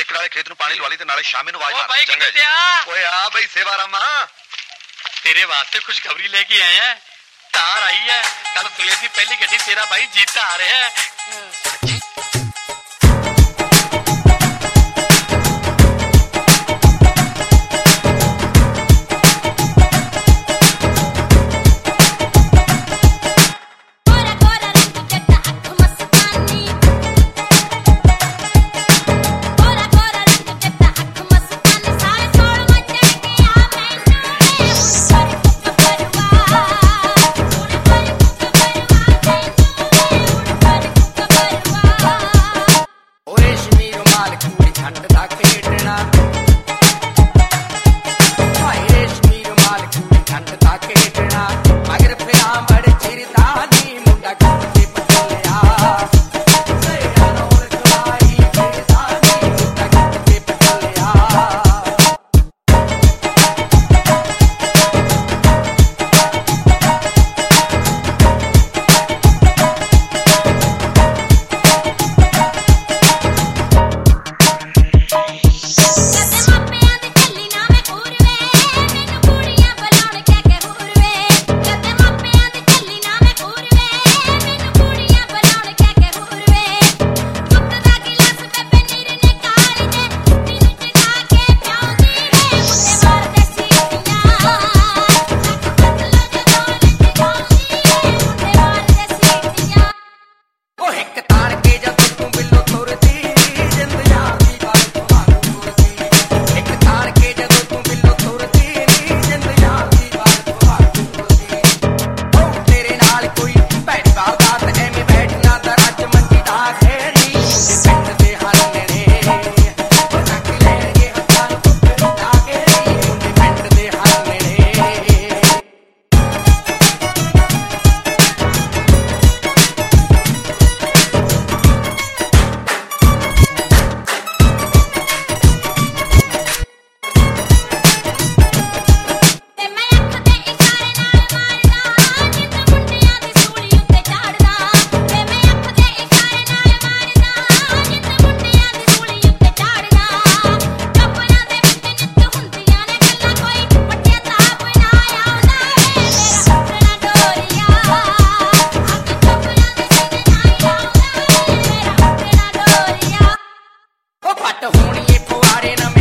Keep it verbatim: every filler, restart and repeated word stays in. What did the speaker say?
मुश्किल वाले खेत पानी लवा ली ते नाले शामे नु आवाज मार भाई चंगा जी ओए आ भाई सेवारामा तेरे वास्ते खुशखबरी लेके आए हैं तार आई है कल सुबह की पहली गड्डी तेरा भाई जीता आ रहा है होनी फुआरे न